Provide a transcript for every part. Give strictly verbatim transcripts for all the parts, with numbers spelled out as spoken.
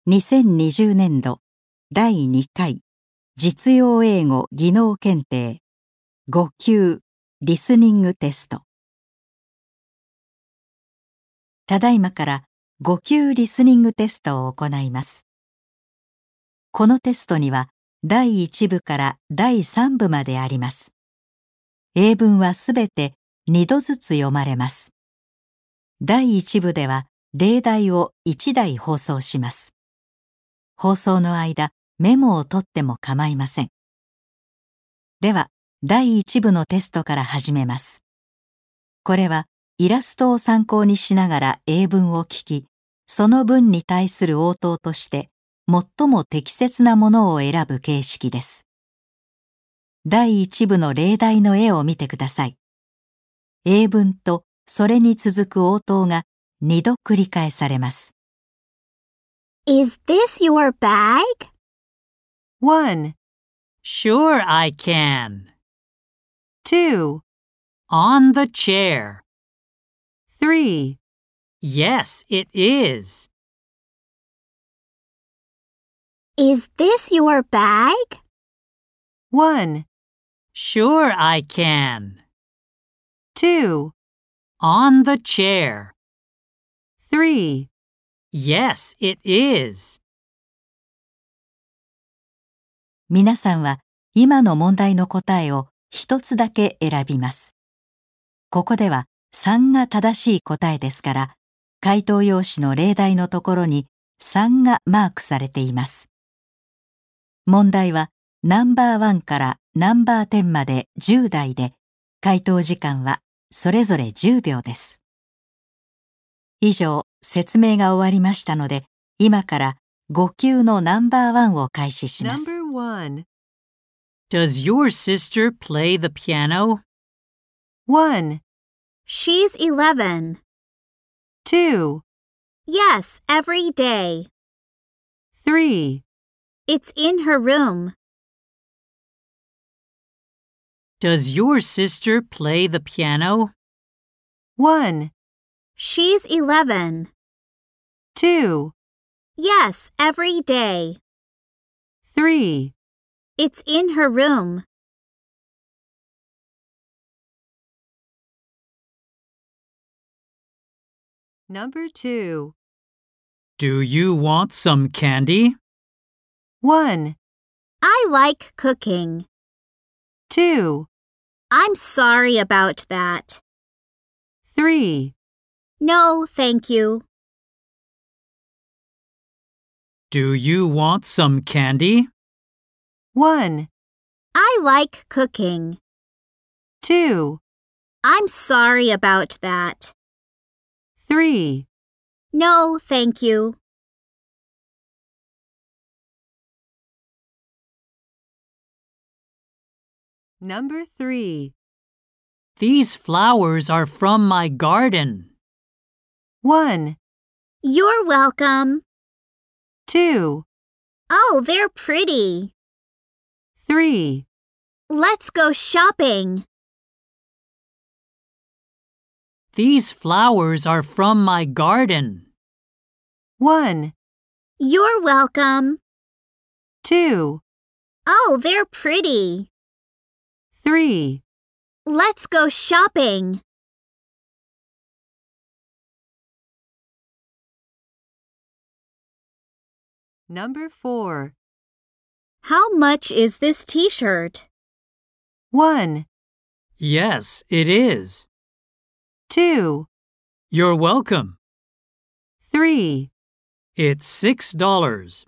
にせんにじゅうねんどだいにかい実用英語技能検定ご級リスニングテスト。ただいまからご級リスニングテストを行います。このテストにはだいいち部からだいさん部まであります。英文はすべてにどずつ読まれます。だいいち部では例題をいちだい放送します。放送の間、メモを取っても構いません。では、だいいち部のテストから始めます。これはイラストを参考にしながら英文を聞き、その文に対する応答として最も適切なものを選ぶ形式です。だいいち部の例題の絵を見てください。英文とそれに続く応答がにど繰り返されます。 Is this your bag? one. Sure I can. two. On the chair. three. Yes, it is. Is this your bag? one. Sure I can. two. On the chair. three. Yes, it is. 皆さんは今の問題の答えを一つだけ選びます。ここではさんが正しい答えですから、回答用紙の例題のところにさんがマークされています。問題はナンバーワンからナンバーテンまでじゅうだいで、回答時間はそれぞれじゅうびょうです。以上、説明が終わりましたので、今からご級のナンバーワンを開始します。 Number one. Does your sister play the piano? one. She's eleven. two. Yes, every day. three. It's in her room. Does your sister play the piano? one. She's eleven. two. Yes, every day. three. It's in her room. Number two. Do you want some candy? one. I like cooking. two. I'm sorry about that. three. No, thank you. Do you want some candy? one. I like cooking. two. I'm sorry about that. three. No, thank you. Number three. These flowers are from my garden. one. You're welcome. two. Oh, they're pretty. three. Let's go shopping. These flowers are from my garden. one. You're welcome. two. Oh, they're pretty. three. Let's go shopping. Number four. How much is this t-shirt? one. Yes, it is. two. You're welcome. three. It's six dollars.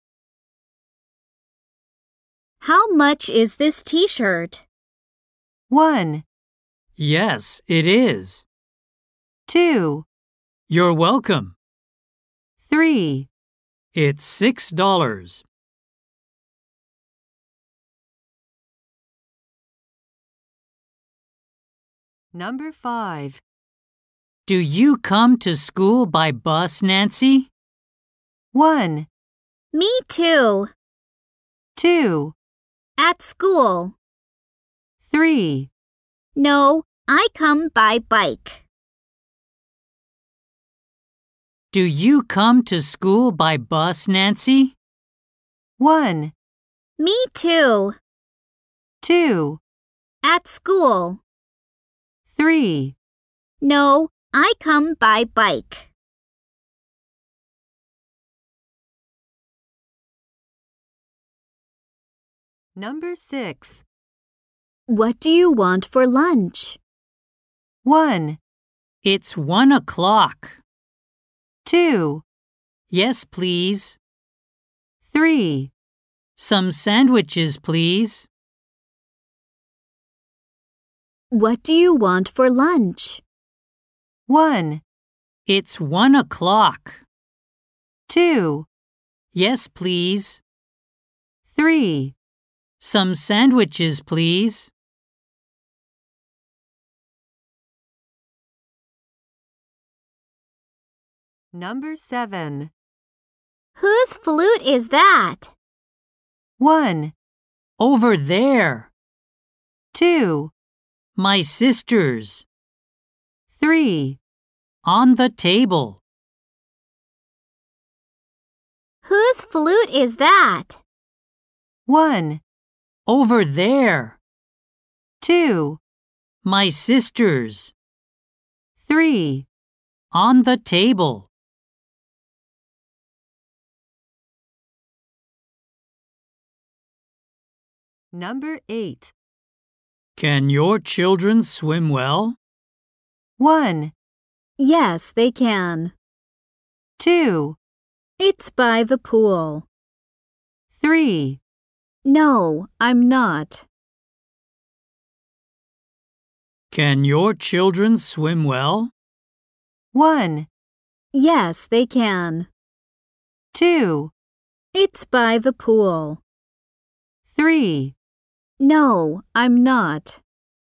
How much is this t-shirt? one. Yes, it is. two. You're welcome. three. It's six dollars. Number five. Do you come to school by bus, Nancy? one. Me too. two. At school. three. No, I come by bike. Do you come to school by bus, Nancy? one, Me too. two, At school. three, No, I come by bike. number six, What do you want for lunch? one, It's one o'clock. two, Yes, please. three, Some sandwiches, please. What do you want for lunch? one, It's one o'clock. two, Yes, please. three, Some sandwiches, please. number seven, Whose flute is that? one, Over there. two, My sister's. three, On the table. Whose flute is that? one, Over there. two, My sister's. three, On the table. number eight, Can your children swim well? one, Yes, they can. two, It's by the pool. three, No, I'm not. Can your children swim well? one, Yes, they can. two, It's by the pool. three, No, I'm not.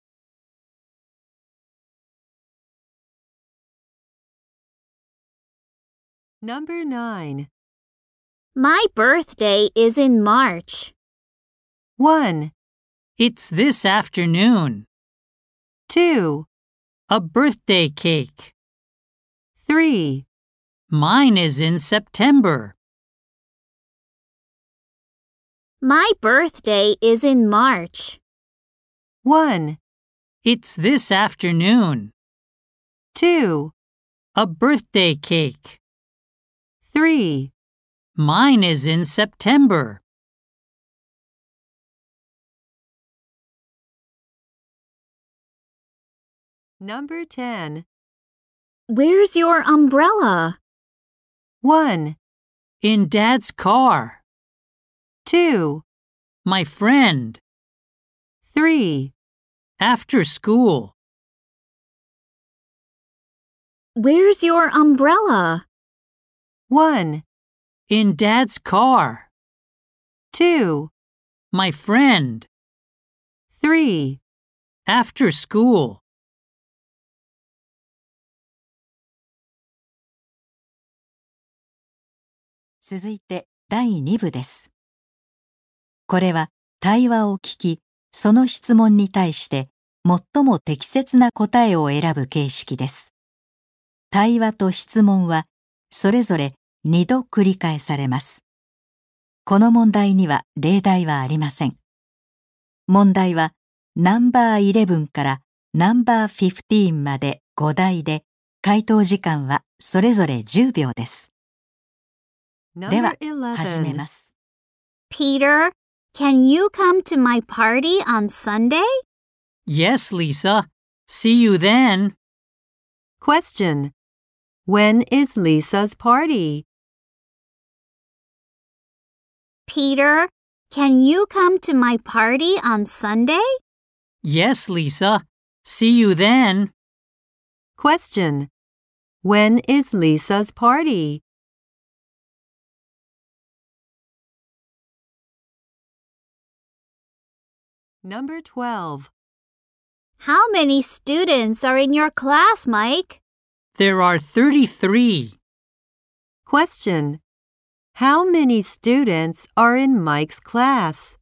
number nine, My birthday is in March. one, It's this afternoon. two, A birthday cake. three, Mine is in September. My birthday is in March. one, It's this afternoon. two, A birthday cake. three, Mine is in September. number ten, Where's your umbrella? one, In Dad's car. two, My friend. three, After school. Where's your umbrella? one, In Dad's car. two, My friend. three, After school. 続いてだいに部です。これは対話を聞き、その質問に対して最も適切な答えを選ぶ形式です。対話と質問はそれぞれにど繰り返されます。この問題には例題はありません。問題はナンバーイレブンからナンバーフィフティーンまでご題で、回答時間はそれぞれじゅうびょうです。では number 始め eleven, ます。 Peter, can you come to my party on Sunday? Yes, Lisa. See you then. question, when is Lisa's party? Peter, can you come to my party on Sunday? Yes, Lisa. See you then. question, when is Lisa's party? number twelve, How many students are in your class, Mike? There are thirty-three. question, how many students are in Mike's class?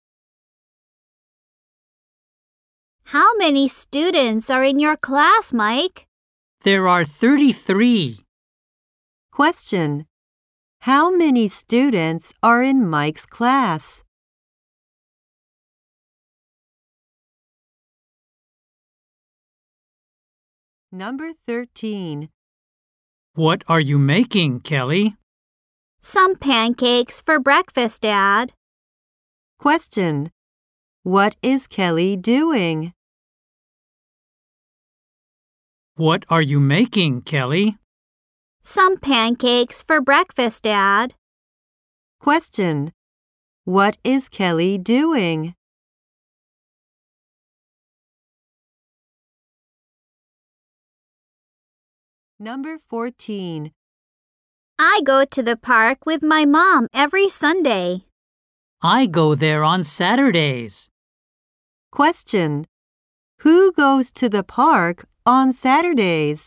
How many students are in your class, Mike? There are thirty-three. Question. How many students are in Mike's class? Number thirteen. What are you making, Kelly? Some pancakes for breakfast, Dad. Question. What is Kelly doing? What are you making, Kelly? Some pancakes for breakfast, Dad. Question. What is Kelly doing? Number fourteen. I go to the park with my mom every Sunday. I go there on Saturdays. Question. Who goes to the park on Saturdays?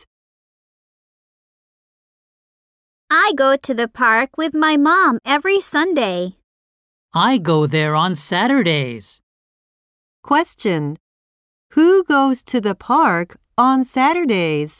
I go to the park with my mom every Sunday. I go there on Saturdays. Question. Who goes to the park on Saturdays?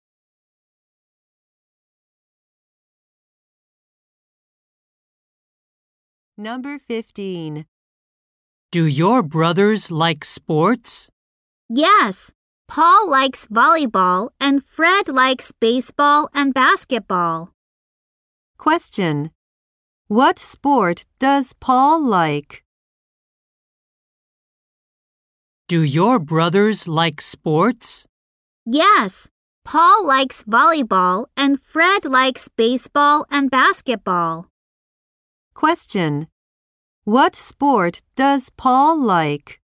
Number fifteen. Do your brothers like sports? Yes, Paul likes volleyball and Fred likes baseball and basketball. Question. What sport does Paul like? Do your brothers like sports? Yes, Paul likes volleyball and Fred likes baseball and basketball. Question. What sport does Paul like?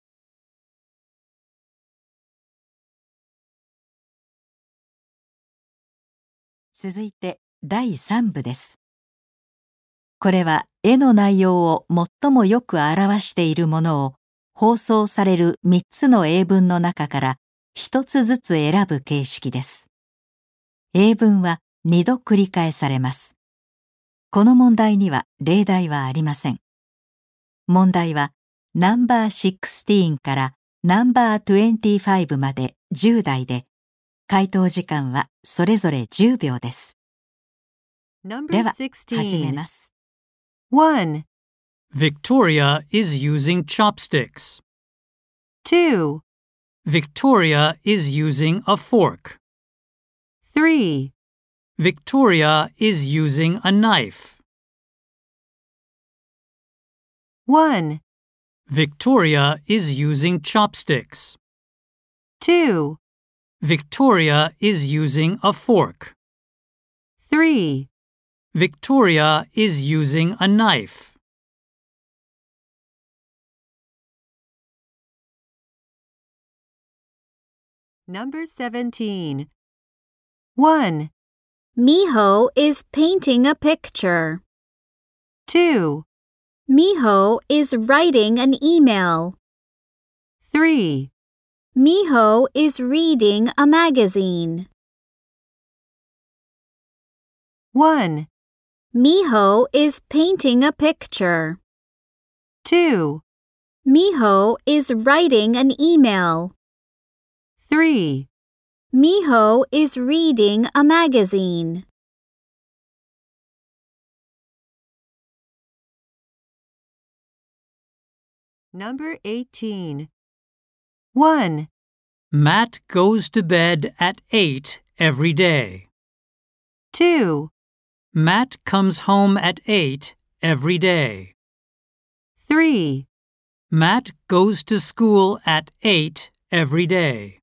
続いてだいさん部です。これは絵の内容を最もよく表しているものを放送されるみっつの英文の中からひとつずつ選ぶ形式です。英文はにど繰り返されます。この問題には例題はありません。問題はナンバーじゅうろくからナンバーにじゅうごまでじゅう題で、回答時間はそれぞれじゅうびょうです。で Number は、始め sixteen. ます。 one, Victoria is using chopsticks. two, Victoria is using a fork. three, Victoria is using a knife. one, Victoria is using chopsticks. two, Victoria is using a fork. three, Victoria is using a knife. Number seventeen. one, Miho is painting a picture. two, Miho is writing an email. three, Miho is reading a magazine. one, Miho is painting a picture. two, Miho is writing an email. three, Miho is reading a magazine. Number eighteen. one, Matt goes to bed at eight every day. two, Matt comes home at eight every day. three, Matt goes to school at eight every day.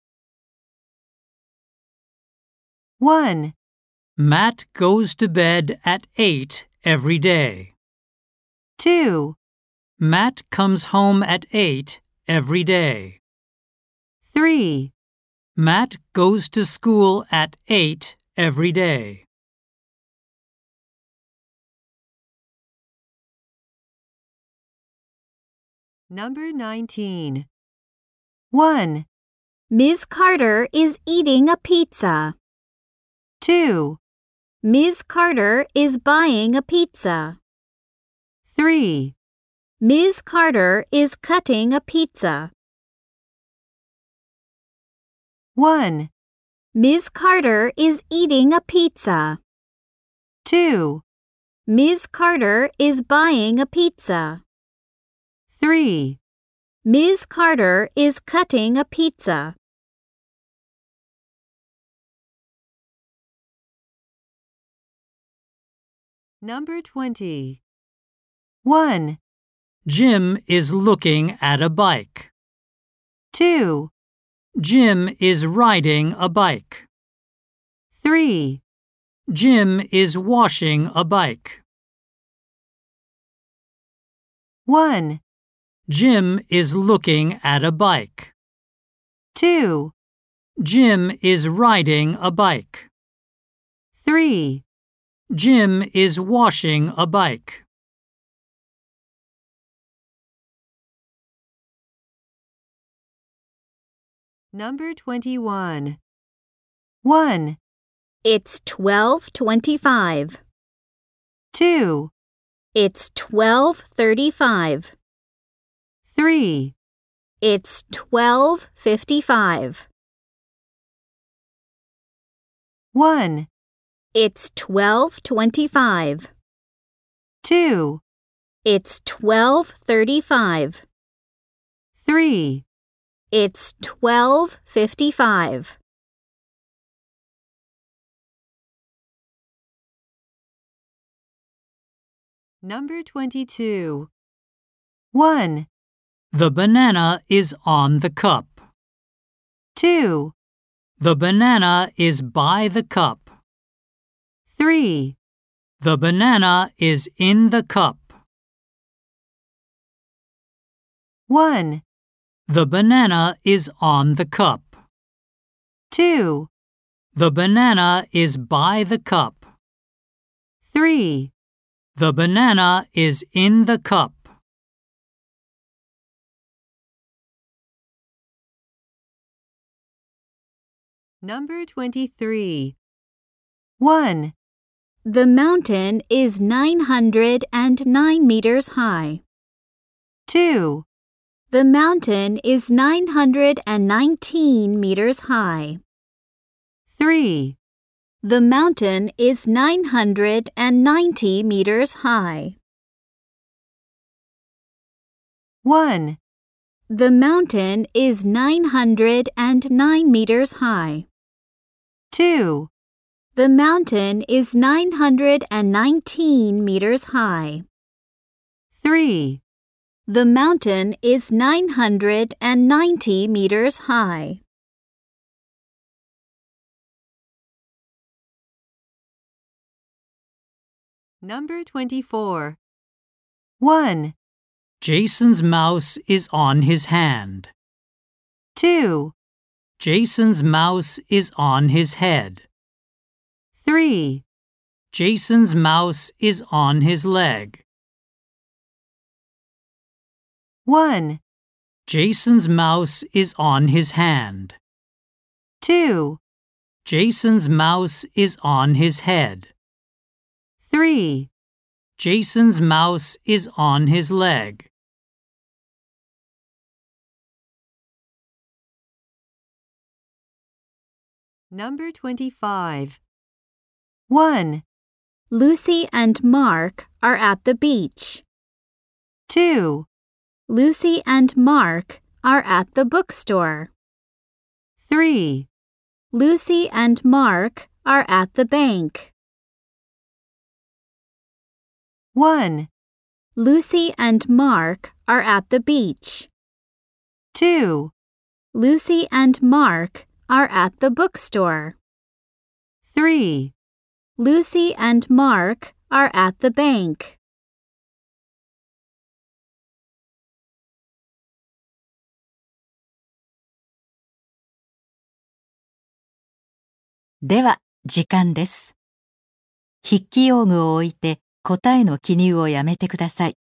one, Matt goes to bed at eight every day. two, Matt comes home at eight every day. three, Matt goes to school at eight every day. Number nineteen. one, Miz Carter is eating a pizza. two, Miz Carter is buying a pizza. three, Miz Carter is cutting a pizza. one, Miz Carter is eating a pizza. two, Miz Carter is buying a pizza. three, Miz Carter is cutting a pizza. Number twenty. one, Jim is looking at a bike. two, Jim is riding a bike. three, Jim is washing a bike. one, Jim is looking at a bike. two, Jim is riding a bike. three, Jim is washing a bike. Number twenty-one. one, It's twelve twenty-five. two, It's twelve thirty-five. three, It's twelve fifty-five. one, It's twelve twenty-five. two, It's twelve thirty-five. three, It's twelve fifty-five. Number twenty-two. one, The banana is on the cup. two, The banana is by the cup. three, The banana is in the cup. one, The banana is on the cup. two, The banana is by the cup. three, The banana is in the cup. Number twenty-three. one, The mountain is nine hundred nine meters high. two, The mountain is nine hundred nineteen meters high. three, The mountain is nine hundred ninety meters high. one, The mountain is nine hundred nine meters high. two, The mountain is nine hundred nineteen meters high. three, The mountain is nine hundred ninety meters high. Number twenty-four. one, Jason's mouse is on his hand. two, Jason's mouse is on his head. three, Jason's mouse is on his leg. one, Jason's mouse is on his hand. two, Jason's mouse is on his head. three, Jason's mouse is on his leg. Number twenty-five. one, Lucy and Mark are at the beach. two, Lucy and Mark are at the bookstore. three, Lucy and Mark are at the bank. one, Lucy and Mark are at the beach. two, Lucy and Mark are at the bookstore. three, Lucy and Mark are at the bank. では、時間です。筆記用具を置いて答えの記入をやめてください。